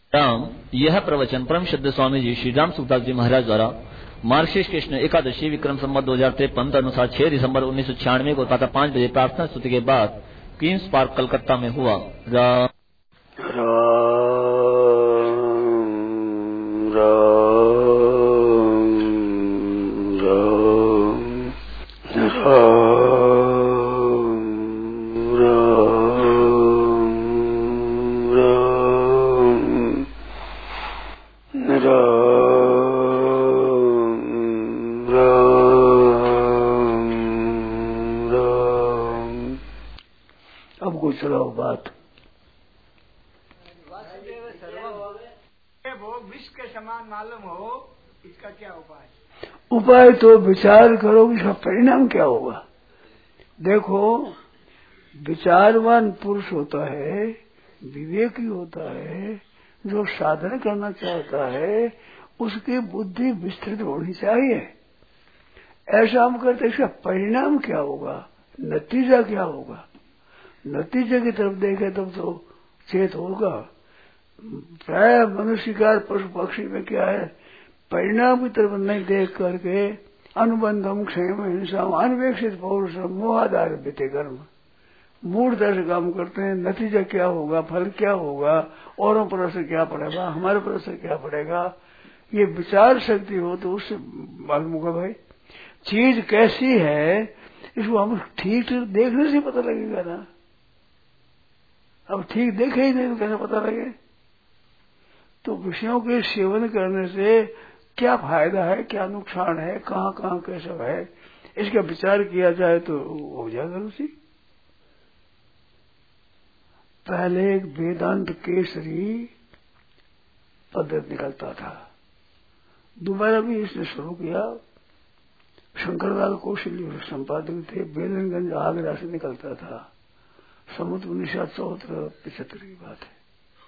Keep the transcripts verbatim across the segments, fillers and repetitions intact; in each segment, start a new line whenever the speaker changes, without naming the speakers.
राम। यह प्रवचन परम श्रद्धेय स्वामी जी श्री राम सुखदास जी महाराज द्वारा मार्गशीर्ष कृष्ण एकादशी विक्रम संवत दो हजार तिरपन अनुसार छह दिसंबर उन्नीस सौ छियानवे को प्रातः पाँच बजे प्रार्थना स्तुति के बाद क्वींस पार्क कलकत्ता में हुआ। राम
राम राम राम राम राम। अब कुछ चलाओ बात।
भोग विष के समान मालूम हो, इसका क्या उपाय?
उपाय तो विचार करो, इसका परिणाम क्या होगा। देखो, विचारवान पुरुष होता है, विवेकी होता है, जो साधन करना चाहता है उसकी बुद्धि विस्तृत होनी चाहिए। ऐसा हम करते, इसका परिणाम क्या होगा, नतीजा क्या होगा। नतीजे की तरफ देखे तब तो चेत होगा। प्राय मनुष्य का पशु पक्षी में क्या है, परिणाम की तरफ नहीं देख करके अनुबंधम क्षेम हिंसा अनवेक्षित पौरुष मोहाधार बीते कर्म मूर्ता से काम करते हैं। नतीजा क्या होगा, फल क्या होगा, औरों पर असर क्या पड़ेगा, हमारे पर असर क्या पड़ेगा, ये विचार शक्ति हो तो उससे मालूम होगा भाई चीज कैसी है। इसको हम ठीक ठीक देखने से पता लगेगा ना। अब ठीक देखे ही नहीं तो कैसे पता लगे। तो विषयों के सेवन करने से क्या फायदा है, क्या नुकसान है, कहाँ कहाँ कैसा है, इसका विचार किया जाए तो हो जाएगा रुचि। पहले एक वेदांत केसरी पद्धति निकलता था, दोबारा भी इसने शुरू किया। शंकरलाल कौशल्य संपादक थे, बेलनगंज आगरा से निकलता था। समुद्र उन्नीस सौ चौहत्तर पिछहत्तर की बात है।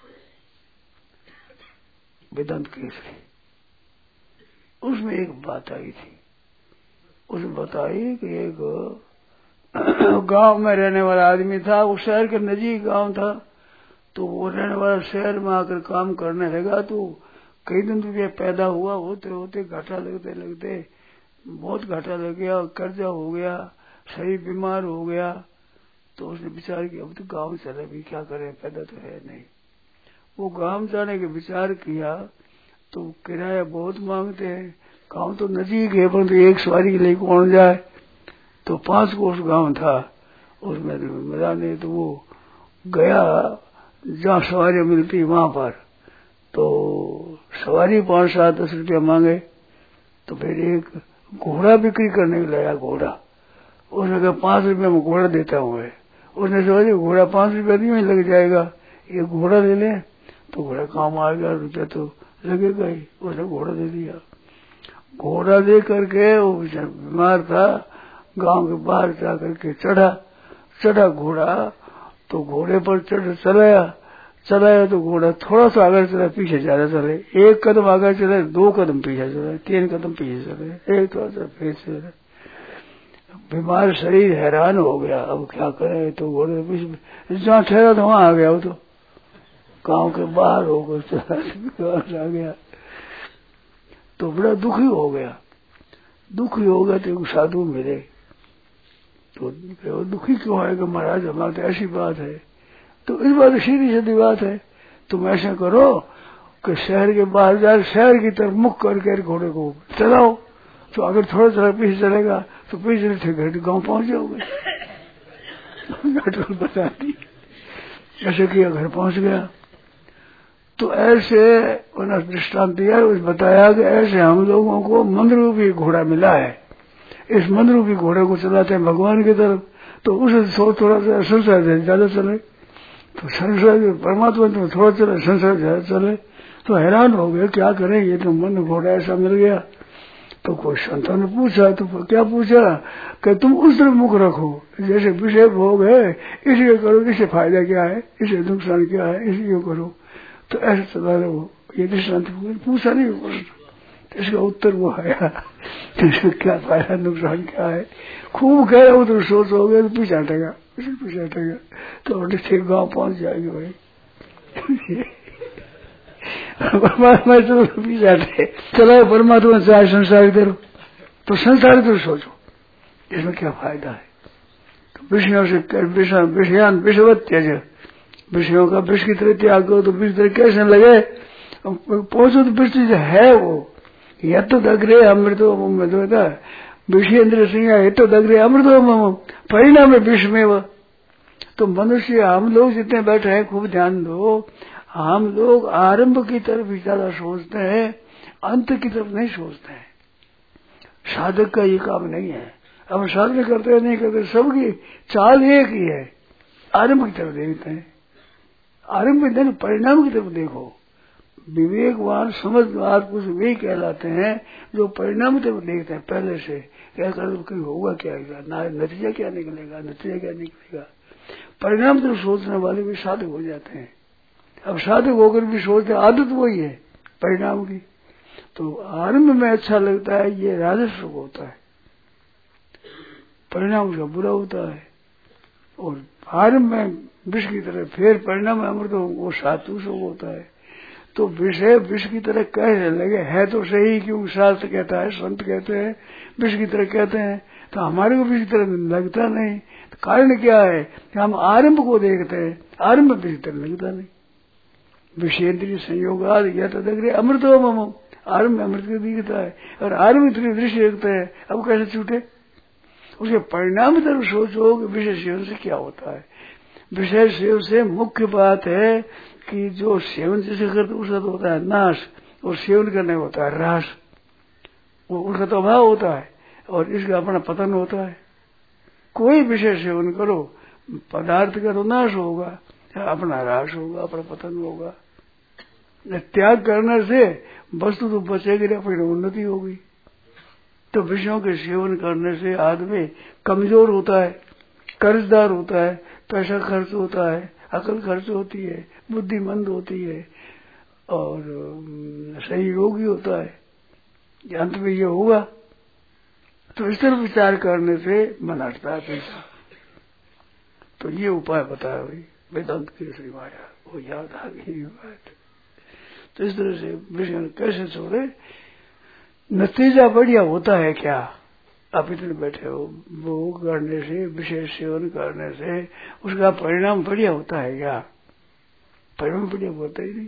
वेदांत केसरी, उसमें एक बात आई थी। उसने बताई कि एक गांव में रहने वाला आदमी था, वो शहर के नजीक गांव था। तो वो रहने वाला शहर में आकर काम करने लगा। तो कई दिन रुपये पैदा हुआ, होते होते घाटा लगते लगते बहुत घाटा लग गया, कर्जा हो गया, शरीर बीमार हो गया। तो उसने विचार किया अब तो गांव चले भी, क्या करें, पैदा तो है नहीं। वो गांव जाने के विचार किया तो किराया बहुत मांगते हैं। गांव तो नजीक है परंतु एक सवारी के लिए कौन जाए। तो पांच कोस गांव था, उसमें मिला नहीं। तो वो गया जहाँ सवारी मिलती वहां पर। तो सवारी पांच सात दस रुपया मांगे। तो फिर एक घोड़ा बिक्री करने के लाया घोड़ा। उसने कहा पांच रुपये में घोड़ा देता हूँ। उसने सोचा घोड़ा पांच रुपया नहीं लग जाएगा, ये घोड़ा ले ले। तो घोड़ा काम आ गया, रुपया तो लगेगा ही। उसने घोड़ा दे दिया। घोड़ा दे करके वो बीमार था, गांव के बाहर जा करके चढ़ा चढ़ा घोड़ा। तो घोड़े पर चढ़ चलाया चलाया तो घोड़ा थोड़ा सा आगे चला, पीछे ज्यादा चले। एक कदम आगे चले, दो कदम पीछे चले, तीन कदम पीछे चले, एक थोड़ा सा फिर चले। बीमार शरीर हैरान हो गया, अब क्या करे। तो घोड़े पीछे जहाँ ठहरा था वहां आ गया। वो तो गांव के बाहर हो गया, चला आ गया। तो बड़ा दुखी हो गया। दुखी हो गया तो साधु मिले। तो दुखी क्यों है कि महाराज हमारे तो ऐसी बात है। तो इस बात सीधी सीधी बात है, तुम ऐसा करो कि शहर के बाहर जाए, शहर की तरफ मुख करके घोड़े को चलाओ। तो अगर थोड़ा थोड़ा पीछे चलेगा तो पीछे थे घर गाँव पहुंच जाओगे। बता दी, ऐसे किया, घर पहुंच गया। तो ऐसे उन्होंने दृष्टांत दिया, बताया कि ऐसे हम लोगों को मंदरूपी घोड़ा मिला है। इस मंदरूपी घोड़े को चलाते हैं भगवान की तरफ। तो उसे थोड़ा सा संसार ज्यादा चले, तो संसार परमात्मा तो थोड़ा चले, संसार ज्यादा चले। तो हैरान हो गए, क्या करें, ये तो मन घोड़ा ऐसा मिल गया। तो कोई संतों ने पूछा, तो क्या पूछा कि तुम उस तरफ मुख रखो, जैसे विषय भोग है इसे करो, इससे फायदा क्या है, इसे नुकसान क्या है, इसे क्यों करो। तो ऐसे चला रहो। ये दृष्टांत पूछा नहीं प्रश्न, इसका उत्तर वो आया, इसका क्या फायदा नुकसान क्या है। खूब कह रहे हो तो सोच हो गया, तो पीछे हटेगा, पीछे हटेगा तो ठीक गाँव पहुंच जाएगी भाई। परमात्मा तो भी जाते चलो परमात्मा चाहे संसार की तरफ तो संसार की तरफ सोचो इसमें क्या फायदा है। तो विषयों से विषयान विषवत त्यज विषयों का विष की तरह त्याग करो तो विष तरह कैसे लगे पहुंचो तो विष है वो या तो दग्रे अमृतो मधुता विषयेन्द्र सिंह तो दग्रे अमृतो मम परिणाम विष में वो। तो मनुष्य हम लोग जितने बैठे हैं खूब ध्यान दो हम लोग आरंभ की तरफ ही ज्यादा सोचते हैं अंत की तरफ नहीं सोचते हैं। साधक का ये काम नहीं है। हम साधन करते नहीं करते सबकी चाल एक ही है आरंभ की तरफ देखते हैं। आरंभ में परिणाम की तरफ देखो। विवेकवान समझदार कुछ वे कहलाते हैं जो परिणाम की तरफ देखते हैं पहले से क्या कर कहीं होगा क्या नतीजा क्या निकलेगा नतीजा क्या निकलेगा। परिणाम तो सोचने वाले भी साधक हो जाते हैं। अब साधक होकर भी सोचते आदत वही है परिणाम की। तो आरंभ में अच्छा लगता है ये राजस्व होता है परिणाम उसका बुरा होता है और आरंभ में विष की तरह फिर परिणाम में अमृत वो सातुष होता है। तो विषय विष की तरह कैसे लगे है तो सही क्यों शास्त्र कहता है संत कहते हैं विष की तरह कहते हैं तो हमारे को विष की तरह लगता नहीं। तो कारण क्या है कि हम आरंभ को देखते हैं आरंभ विष की तरह लगता नहीं। विषयेंद्रिय संयोग या तो देख रहे अमृत हो मम आरंभ में अमृत दिखता है और आरंभ इतनी दृष्टि रखता है अब कैसे छूटे। उसके परिणाम तरफ सोचो कि विषय सेवन से क्या होता है। विषय सेवन से मुख्य बात है कि जो सेवन जैसे करते उसका तो होता है नाश और सेवन करने होता है रास वो उसका तो अभाव होता है और इसका अपना पतन होता है। कोई विषय सेवन करो पदार्थ का तो नाश होगा अपना रास होगा अपना पतन होगा। त्याग करने से वस्तु तो बचेगी अपनी उन्नति होगी। तो विषयों के सेवन करने से आदमी कमजोर होता है कर्जदार होता है पैसा खर्च होता है अकल खर्च होती है बुद्धिमंद होती है और सही रोगी होता है। अंत में ये होगा। तो इस तरह विचार करने से मन हटता है पैसा। तो ये उपाय बताया भाई वेदांत की श्री माया वो याद आ गई बात। तो इस तरह से विषय कैसे छोड़े नतीजा बढ़िया होता है क्या। आप इतने बैठे हो भोग करने से विशेष सेवन करने से उसका परिणाम बढ़िया होता है क्या। परिणाम बढ़िया होता ही नहीं।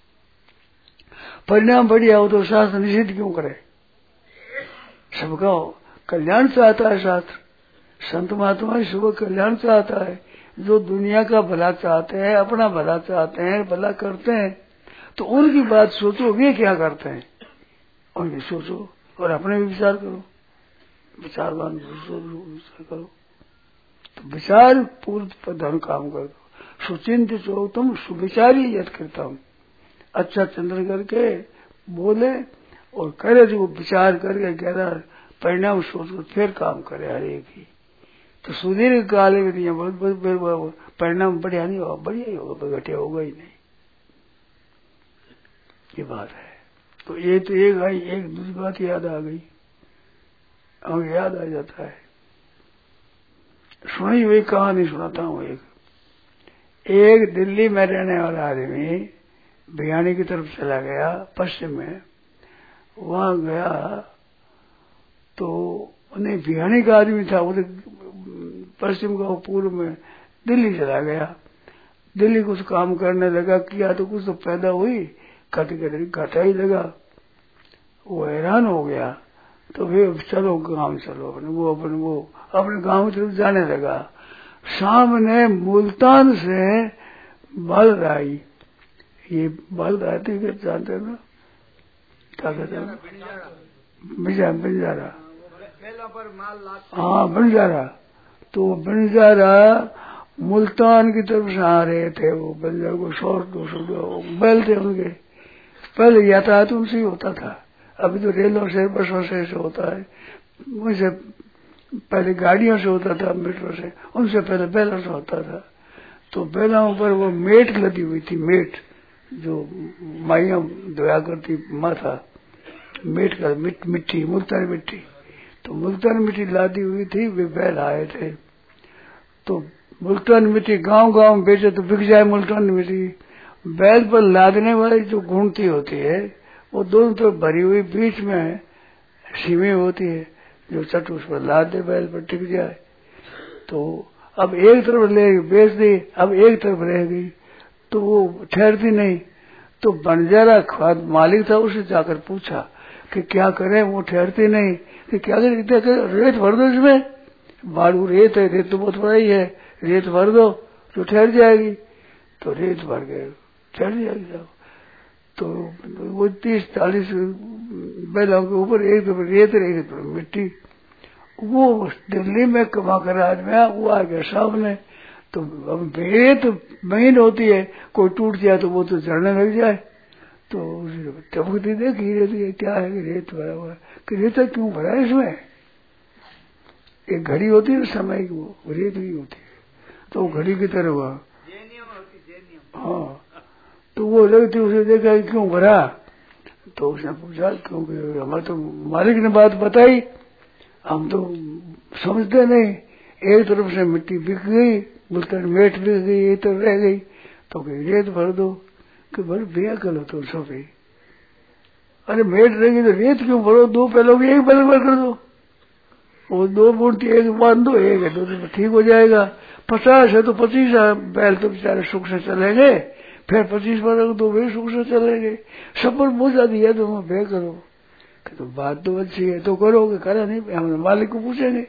परिणाम बढ़िया हो तो शास्त्र निषेध क्यों करे। सबका कल्याण चाहता है शास्त्र। संत महात्मा शुभ कल्याण चाहता है। जो दुनिया का भला चाहते हैं अपना भला चाहते हैं भला करते हैं तो उनकी बात सोचो वे क्या करते हैं उनकी सोचो और अपने भी विचार करो। विचारवान विचार करो तो विचार पूर्व धर्म काम कर दो। सुचिंत चो तुम सुविचारी यद करता हूँ अच्छा चिंतन करके बोले और करे जो विचार करके गहरा परिणाम सोच फिर काम करे हर एक ही। तो सुदीर्घ काल में बहुत परिणाम बढ़िया नहीं होगा बढ़िया ही होगा घटिया होगा ही नहीं। ये बात है। तो ये तो एक आई एक दूसरी बात याद आ गई हमें याद आ जाता है। सुनी हुई कहानी सुनाता हूँ। एक एक दिल्ली में रहने वाला आदमी भिवानी की तरफ चला गया पश्चिम में। वहां गया तो उन्हें भिवानी का आदमी था उधर पश्चिम का पूर्व में दिल्ली चला गया। दिल्ली कुछ काम करने लगा किया तो कुछ तो पैदा हुई कटी कटी घाटा ही लगा। वो हैरान हो गया तो फिर चलो गांव चलो अपने वो अपने वो अपने गांव की तरफ जाने लगा। सामने मुल्तान से बल आई ये बल आती है जानते ना क्या कहते हैं बिजा बंजारा हाँ बंजारा। तो बंजारा मुल्तान की तरफ से आ रहे थे। वो बंजारा को सौ दो सौ बैल थे उनके। पहले यातायात उनसे ही होता था अभी तो रेलों से बसों से होता है। उनसे पहले गाड़ियों से होता था मेट्रो से उनसे पहले बैलों से होता था। तो बैलों पर वो मेट लदी हुई थी मेट जो माइया धोया करती माथा मेट का मिट, मिट्टी मुल्तानी मिट्टी। तो मुल्तानी मिट्टी लादी हुई थी वे बैल आए थे। तो मुल्तानी मिट्टी गांव गांव बेचे तो बिक जाए मुल्तानी मिट्टी। बैल पर लादने वाली जो घूंटी होती है वो दोनों तरफ भरी हुई, बीच में सीमी होती है, जो चट उस पर लाद दे बैल पर टिक जाए। तो अब एक तरफ ले बेच दी, अब एक तरफ रह गई तो वो ठहरती नहीं। तो बंजारा खाद मालिक था, उसे जाकर पूछा कि क्या करें, वो ठहरती नहीं, कि क्या करें, क्या करें, रेत भर दो इसमें, बालू रेत है, रेत तो बहुत बड़ा ही है, रेत भर दो तो ठहर जाएगी। तो रेत भर गए, ठहर जाएगी साहब। तो वो तीस चालीस बैलों के ऊपर एक तो रेत रहेगी तो मिट्टी। वो दिल्ली में कमा कर आदमी वो आ गया सामने। तो अब रेत महीन होती है, कोई टूट जाए तो वो तो झड़ने लग जाए। तो टपकती देखी रेत, क्या है कि रेत भरा हुआ है, कि रेता क्यों भरा है इसमें। एक घड़ी होती है समय की, वो रेत नहीं होती है, तो वो घड़ी की तरह हुआ। हाँ, तो वो लगती, उसे देखा क्यों भरा। तो उसने पूछा क्योंकि हमारे तो मालिक ने बात बताई, हम तो समझते नहीं। एक तरफ से मिट्टी बिक गई, बुलतन मेट बिक गई, एक तरफ रह गई, तो रेत भर दो। कि भर भैया करो तो सब ही, अरे मेट रहेगी तो रेत क्यों भरो, दो पहलों की एक बैल भर कर दो, वो दो बूंटी एक बांध दो, एक है दो तो ठीक हो जाएगा। पचास है तो पच्चीस बैल तो बेचारे सुख से चलेंगे, फिर पच्चीस बार तो वे सुख से चलेंगे। सब पर बोझा दिया तो मैं भे करो। कि तो बात तो अच्छी है, तो करोगे, करा नहीं, हम मालिक को पूछेंगे।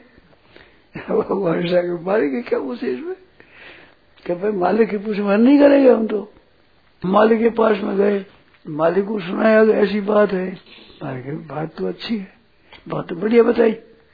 मालिक की क्या पूछे इसमें, कि भाई मालिक की पूछ मन नहीं करेंगे हम। तो मालिक के पास में गए, मालिक को सुनाया ऐसी बात है। मालिक बात तो अच्छी है, बात तो बढ़िया बताई।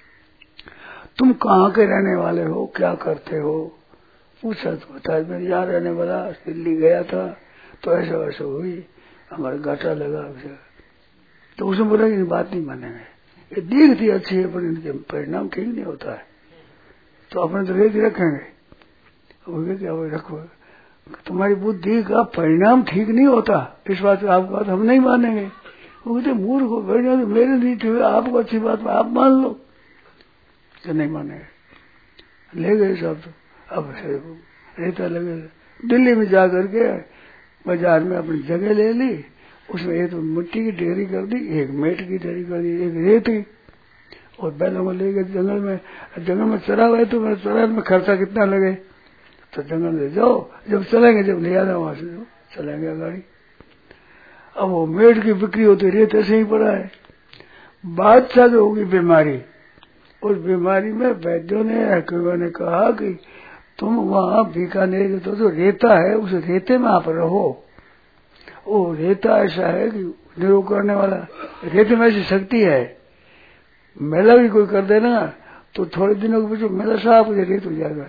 तुम कहाँ के रहने वाले हो, क्या करते हो, पूछा तो बताया मैं यहाँ रहने वाला, दिल्ली गया था तो ऐसा वैसा हुई, हमारा घाटा लगा। तो उसने बोला कि बात नहीं मानेंगे, ये दिखती अच्छी है पर इनके परिणाम ठीक नहीं होता है, तो अपने तो रेत रखेंगे। क्या रखो, तुम्हारी बुद्धि का परिणाम ठीक नहीं होता, इस बात आप बात हम नहीं मानेंगे। वो कहते मूर्ख हो, बढ़िया तो मेरे नहीं ठीक है, आपको अच्छी बात में आप मान लो, तो नहीं मानेंगे। ले गए सब। तो अब रेता लगे, दिल्ली में जा करके बाजार में अपनी जगह ले ली, उसमें एक तो मिट्टी की ढेरी कर दी, एक मेट की ढेरी कर दी, एक रेत की, और बैलों को ले गए जंगल में। जंगल में चरा हुआ है तो मेरे चरा में खर्चा कितना लगे, तो जंगल ले जाओ, जब चलेंगे जब ले आना वहां से चलेंगे गाड़ी। अब वो मेट की बिक्री होती, रेत ऐसे ही पड़ा है। बादशाह जो होगी बीमारी, उस बीमारी में वैद्यों ने हकीमों ने कहा कि तुम वहां बीकानेर तो जो रेता है उस रेते में आप रहो। वो रेता ऐसा है कि निरोग करने वाला, रेते में ऐसी शक्ति है, मेला भी कोई कर देना तो थोड़े दिनों के बीच मेला साफ हो जाए, रेत हो जाएगा,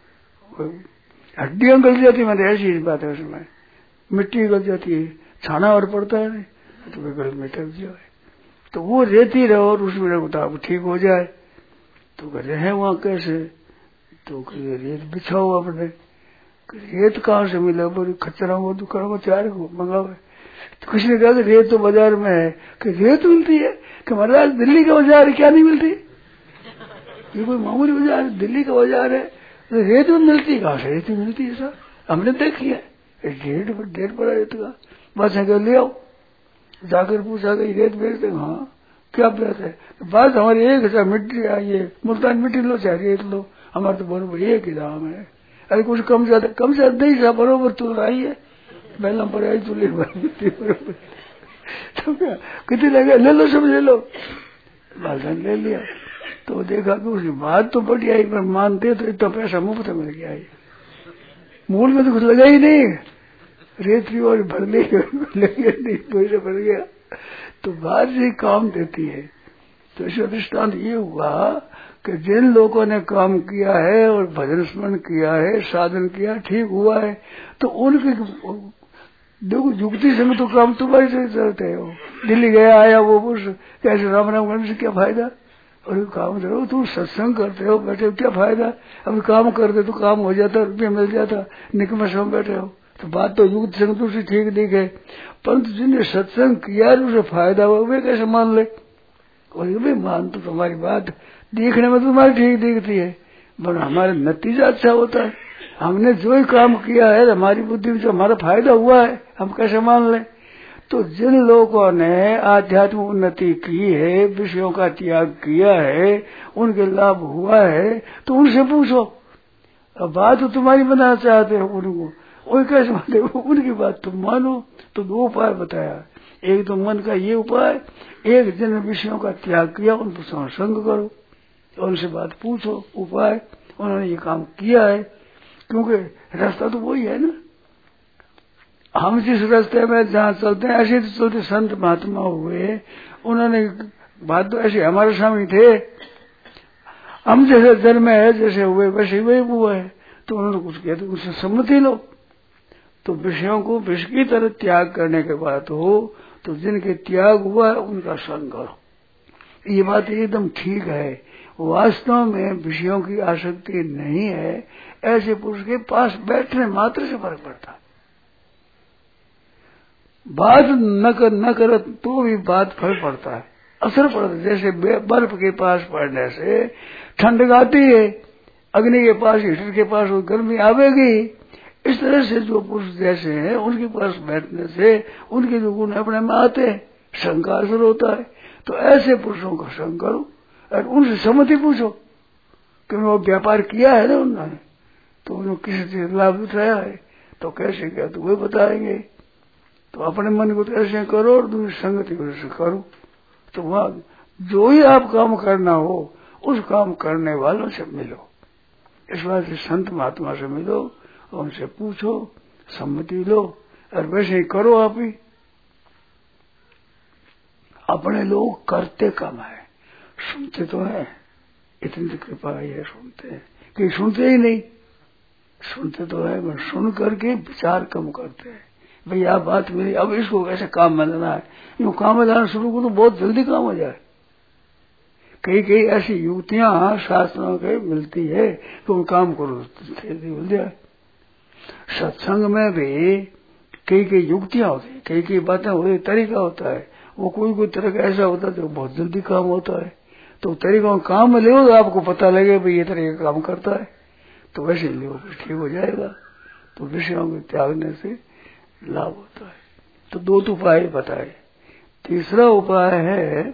हड्डियां गल जाती, मैंने ऐसी बात है। उसमें मिट्टी गल जाती है, छाना और पड़ता है तो वे गल में टक जाए, तो वो रेती रहो और उसमें रहो तो आप ठीक हो जाए। तो कहते हैं वहां कैसे, तो रेत बिछाओ अपने, रेत कहाँ से मिला, बोली खच्चरा वो दुकान को चार को मंगाओ। तो किसी ने कहा कि रेत तो बाजार में है, कि रेत मिलती है, कि महाराज दिल्ली का बाजार क्या नहीं मिलती, ये कोई मामूली बाजार, दिल्ली का बाजार है, तो रेत में मिलती है, कहाँ से रेत मिलती है सर, हमने देखी है, डेढ़ डेढ़ पड़ा रेत का, बस है ले आओ। जाकर पूछा कि रेत बेचते, हाँ क्या बात है, बात हमारी एक हजार मिट्टी आइए, मुल्तान मिट्टी लो चाहे रेत लो, हमारे तो बरोबर एक ही दाम है। अरे कुछ कम ज्यादा कम ज्यादा नहीं सा बरोबर तुल आई है, पहला पर आई तुले मिट्टी बरोबर, तो क्या कितने लगे, ले लो सब ले लो, बालधन ले लिया। तो देखा कि उसकी बात तो बढ़िया आई, पर मानते तो इतना पैसा मुफ्त मिल गया है, मूल में तो कुछ लगा ही नहीं, रेतरी और भर ली लगे नहीं, पैसा भर गया। तो बात से काम देती है। तो इस दृष्टांत ये हुआ कि जिन लोगों ने काम किया है और भजन स्मरण किया है, साधन किया, ठीक हुआ है, तो उनके देखो युक्ति से तो काम तुम्हारी से चलते हो। दिल्ली गया आया वो पुरुष कैसे राम राम करने से क्या फायदा, और काम करो, तुम सत्संग करते हो बैठे हो क्या फायदा, अब काम करते तो काम हो जाता, रुपया मिल जाता, निकम में बैठे हो। तो बात तो युक्त संतुष्टि ठीक दिखे, परंतु जिन्हें सत्संग किया उसे फायदा हुआ वे कैसे मान ले, और भी मान तो तुम्हारी बात देखने में तो तुम्हारी ठीक दिखती है, पर हमारा नतीजा अच्छा होता है, हमने जो ही काम किया है हमारी बुद्धि में जो हमारा फायदा हुआ है हम कैसे मान लें। तो जिन लोगों ने आध्यात्म उन्नति की है, विषयों का त्याग किया है, उनके लाभ हुआ है, तो उनसे पूछो। अब बात तो तुम्हारी बनाना चाहते हो उनको, वही कैसे मानते हो? उनकी बात तुम मानो। तो दो उपाय बताया, एक तो मन का ये उपाय, एक जिन विषयों का त्याग किया उन पर संग करो, उनसे बात पूछो। उपाय उन्होंने ये काम किया है, क्योंकि रास्ता तो वही है ना। हम जिस रास्ते में जहाँ चलते हैं ऐसे तो चलते संत महात्मा हुए, उन्होंने बात तो ऐसे हमारे सामने थे। हम जैसे जन्म है जैसे हुए वैसे वही हुआ है, तो उन्होंने कुछ किया तो उनसे सम्मति लो। तो विषयों को विष की तरह त्याग करने के बाद हो, तो जिनके त्याग हुआ है उनका संग करो। ये बात एकदम ठीक है। वास्तव में विषयों की आसक्ति नहीं है, ऐसे पुरुष के पास बैठने मात्र से फर्क पड़ता है। बात न कर न कर तो भी बात फर्क पड़ता है, असर पड़ता है। जैसे बर्फ के पास पड़ने से ठंड आती है, अग्नि के पास हीटर के पास वो गर्मी आवेगी। इस तरह से जो पुरुष जैसे हैं उनके पास बैठने से उनके जो गुण अपने में आते हैं, संग का असर होता है। तो ऐसे पुरुषों का संग करो और उनसे सम्मति पूछो, क्योंकि वो व्यापार किया है ना उन्होंने, तो उन्होंने किसी से लाभ उठाया है, तो कैसे क्या तो वे बताएंगे। तो अपने मन को तो ऐसे करो और दूसरी संगति को ऐसे करो। तो वहां जो ही आप काम करना हो उस काम करने वालों से मिलो। इस बात से संत महात्मा से मिलो, उनसे पूछो, सम्मति लो और वैसे ही करो। आप ही अपने लोग करते कम है, सुनते तो है, इतनी तो कृपा है सुनते हैं, कि सुनते ही नहीं। सुनते तो है पर सुन करके विचार कम करते हैं। भाई आप बात मिली, अब इसको कैसे काम में लाना है। यूं काम में लाना शुरू करो तो बहुत जल्दी काम हो जाए। कई कई ऐसी युक्तियां शास्त्रों के मिलती है तो उन काम करो जल्दी मिल जाए। सत्संग में भी कई कई युक्तियां होती है, कई कई बातें होती, तरीका होता है। वो कोई कोई तरह का ऐसा होता है जो बहुत जल्दी काम होता है। तो तरीका काम में ले तो आपको पता लगे भाई ये तरीका काम करता है, तो वैसे ले ठीक हो जाएगा। तो विषयों को त्यागने से लाभ होता है। तो दो तो उपाय बताए। तीसरा उपाय है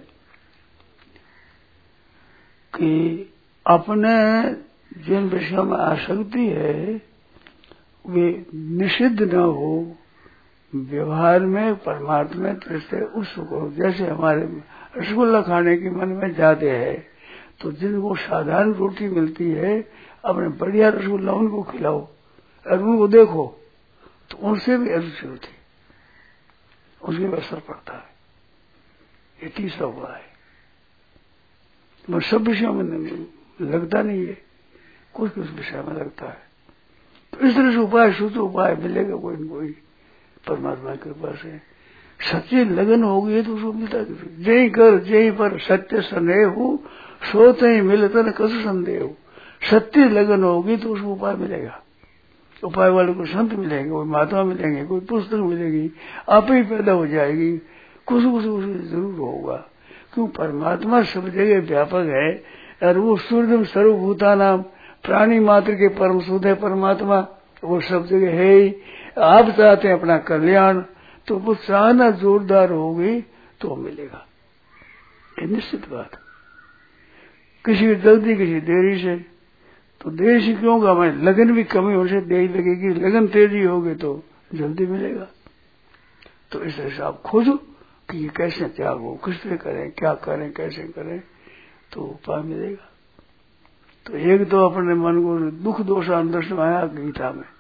कि अपने जिन विषयों में आसक्ति है वे निषिद्ध न हो, व्यवहार में परमात्मा से उसको, जैसे हमारे रसगुल्ला खाने की मन में जाते है, तो जिनको साधारण रोटी मिलती है अपने बढ़िया रसगुल्ला उनको खिलाओ और उनको देखो तो उनसे भी अरुचि होती, उसके भी असर पड़ता है। ये तीसरा हुआ है। मैं सब विषयों में लगता नहीं है, कुछ कुछ विषय में लगता है। तो इस तरह से उपाय सूत्र उपाय मिलेगा कोई न कोई परमात्मा की कृपा से। सच्ची लगन होगी तो उसको मिलता है। जय कर जय पर सत्य स्नेह हो, सोते ही मिलता न कस संदेह हो। सत्य लगन होगी तो उसको उपाय मिलेगा। उपाय वाले को संत मिलेंगे, कोई महात्मा मिलेंगे, कोई पुस्तक मिलेगी, आप ही पैदा हो जाएगी। कुछ कुछ जरूर होगा, क्यों परमात्मा सब जगह व्यापक है और वो सूर्यम सर्वभूता नाम प्राणी मात्र के परम शुद्ध है परमात्मा, वो सब जगह है ही। आप चाहते हैं अपना कल्याण, तो वो चाहना जोरदार होगी तो मिलेगा, ये निश्चित बात। किसी जल्दी किसी देरी से, तो देरी से क्यों होगा, हमारी लगन भी कमी होने से देरी लगेगी, लगन तेजी होगी तो जल्दी मिलेगा। तो इस तरह से आप खोजो कि ये कैसे त्यागो, किस तरह करें, क्या करें, कैसे करें, तो उपाय मिलेगा। तो एक तो अपने मन को दुख दोषानुदर्शन आया गीता में,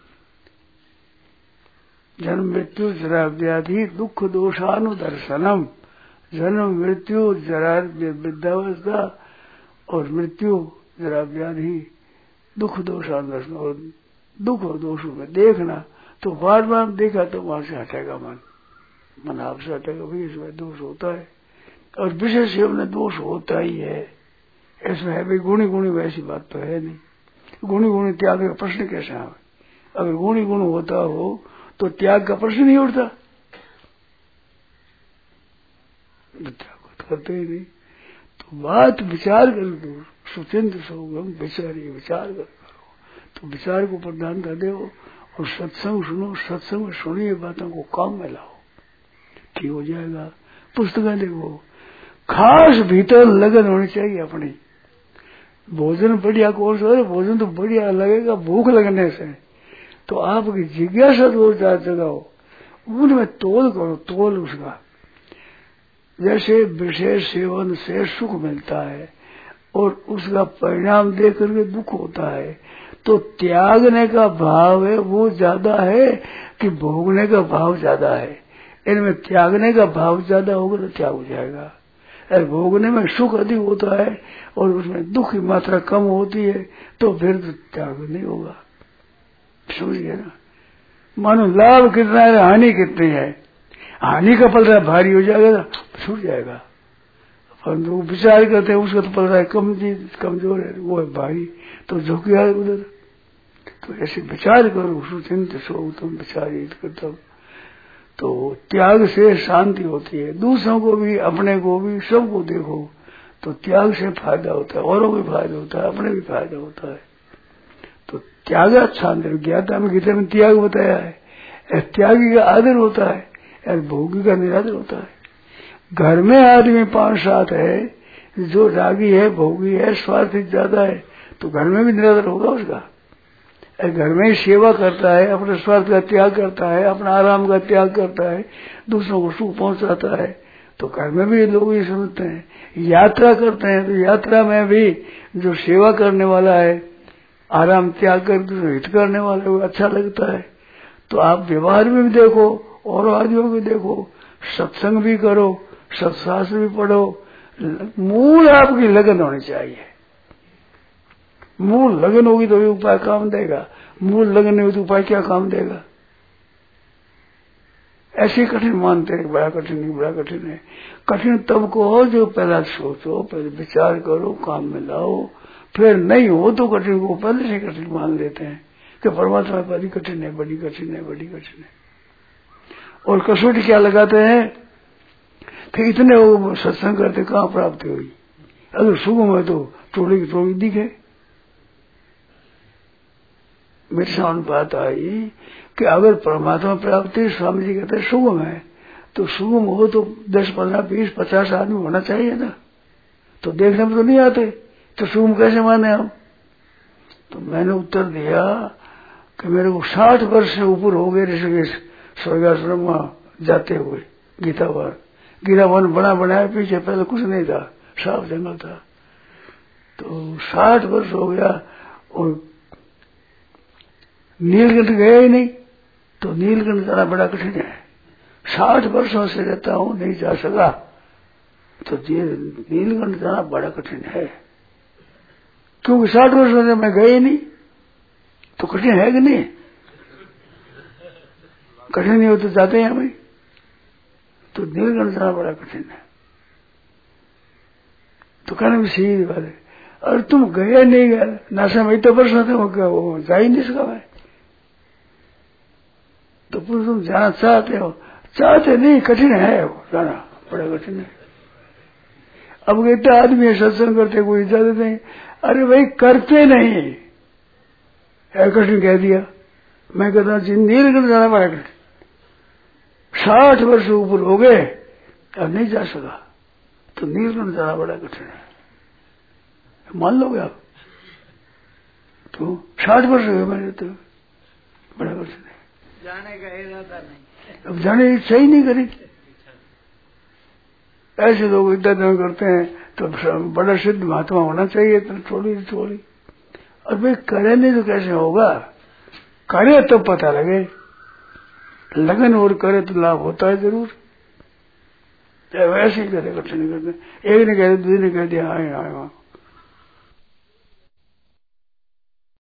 जन्म मृत्यु जरा व्याधि दुख दोषानुदर्शनम। जन्म मृत्यु जरा वृद्धावस्था और मृत्यु जरा व्याधि दुख दोषानुदर्शन, और दुख और दोषों में देखना, तो बार बार देखा तो वहां से हटेगा मन, मन आपसे हटेगा भाई इसमें दोष होता है। और विशेष में दोष होता ही है, ऐसा है भाई गुणी गुणी वैसी बात तो है नहीं। गुणी गुणी त्याग का प्रश्न कैसे आवे? अगर गुणी गुण होता हो तो त्याग का प्रश्न नहीं उठता, त्याग करते ही नहीं। तो बात विचार कर दो, सुचिंत सोगम विचारिए, विचार कर करो तो विचार को प्रधानता दो और सत्संग सुनो, सत्संग में सुनिए बातों को काम में लाओ, ठीक हो जाएगा। पुस्तकें देखो, खास भीतर लगन होनी चाहिए अपनी। भोजन बढ़िया कौन सा है? भोजन तो बढ़िया लगेगा भूख लगने से, तो आपकी जिज्ञासा दो चार जगाओ, उनमें तोल करो, तोल उसका। जैसे विशेष सेवन से सुख मिलता है और उसका परिणाम देख करके दुख होता है, तो त्यागने का भाव है वो ज्यादा है कि भोगने का भाव ज्यादा है? इनमें त्यागने का भाव ज्यादा होगा तो त्याग हो जाएगा, और भोगने में सुख अधिक होता है और उसमें दुख की मात्रा कम होती है तो फिर तो त्याग नहीं होगा। समझिए ना, मानो लाभ कितना है, हानि कितनी है। हानि का पलड़ा भारी हो जाएगा, छूट जाएगा। परंतु विचार करते हैं उसका तो पलड़ा कम चीज कमजोर है, वो है भारी, तो झुक गया उधर। तो ऐसे विचार करो, सुचिंत सो तुम विचारित करता। तो त्याग से शांति होती है, दूसरों को भी अपने को भी सबको देखो तो त्याग से फायदा होता है, औरों को भी फायदा होता है, अपने भी फायदा होता है। तो त्याग अच्छा अंदर ज्ञाता में गीता में त्याग बताया है, त्यागी का आदर होता है और भोगी का निरादर होता है। घर में आदमी पांच सात है, जो रागी है, भोगी है, स्वार्थी ज्यादा है, तो घर में भी निरादर होगा उसका। घर में ही सेवा करता है, अपने स्वार्थ का त्याग करता है, अपना आराम का त्याग करता है, दूसरों को सुख पहुंचाता है, तो घर में भी लोग ये समझते हैं। यात्रा करते हैं तो यात्रा में भी जो सेवा करने वाला है, आराम त्याग कर दूसरे हित करने वाला है, वो अच्छा लगता है। तो आप व्यवहार में भी देखो और आदियों भी देखो, सत्संग भी करो, सत्शास्त्र भी पढ़ो, मूल आपकी लगन होनी चाहिए। मूल लगन होगी तो ये उपाय काम देगा, मूल लगन नहीं होगी तो उपाय क्या काम देगा? ऐसे कठिन मानते हैं, बड़ा कठिन नहीं, बड़ा कठिन है। कठिन तब को हो जो पहला सोचो, पहले विचार करो, काम में लाओ, फिर नहीं हो तो कठिन को पहले से कठिन मान लेते हैं कि परमात्मा बड़ी कठिन है, बड़ी कठिन है, बड़ी कठिन है। और कसौटी क्या लगाते हैं कि इतने वो सत्संग करते कहाँ प्राप्ति हुई? अगर सुगम है तो टोली की टोली दिखे। मेरे सामने बात आई कि अगर परमात्मा प्राप्ति स्वामी जी कहते हैं सुगम है, तो सुगम हो तो दस पंद्रह बीस पचास आदमी होना चाहिए ना, तो देखने में तो नहीं आते, तो सुगम कैसे माने हम? तो मैंने उत्तर दिया कि मेरे को साठ वर्ष से ऊपर हो गए ऋषिकेश स्वर्गाश्रम जाते हुए। गीतावन गीतावन बना बनाया, पीछे पहले कुछ नहीं था, साफ जंगल था। तो साठ वर्ष हो गया और नीलकंठ गया ही नहीं, तो नीलकंठ जाना बड़ा कठिन है। साठ वर्षों से रहता हूं, नहीं जा सका, तो नीलकंठ जाना बड़ा कठिन है, क्योंकि साठ वर्षों से मैं गए नहीं, तो कठिन है कि नहीं? कठिन नहीं हो तो जाते हैं हमें, तो नीलकंठ जाना बड़ा कठिन है। तो कहना भी सही बात है। और तुम गए नहीं गए, नाशा में इतना वर्ष थे, वो क्या वो जा ही नहीं सका मैं, तो तुम जाना चाहते हो, चाहते नहीं, कठिन है वो जाना, बड़ा कठिन है। अब इतना आदमी सत्संग करते, कोई इजाजत नहीं, अरे भाई करते नहीं, कठिन कह दिया। मैं कहता हूँ नीलकंठ जाना बड़ा कठिन, साठ वर्ष ऊपर हो गए अब नहीं जा सका, तो नीलकंठ जाना बड़ा कठिन है, मान लोगे आप? तो साठ वर्ष हो गए मैंने, तो बड़ा कठिन है,
जाने का इरादा नहीं,
अब जाने की इच्छा ही नहीं करी। ऐसे लोग इतना दिन करते हैं, तो बड़ा सिद्ध महात्मा होना चाहिए, तो थोड़ी थोड़ी। और भाई करे नहीं तो कैसे होगा? करे तब पता लगे, लगन और करे तो लाभ होता है जरूर। चाहे वैसे ही करे, कठिन करते, एक ने कह दिया, दूसरे ने कह दिया, आए आए वहां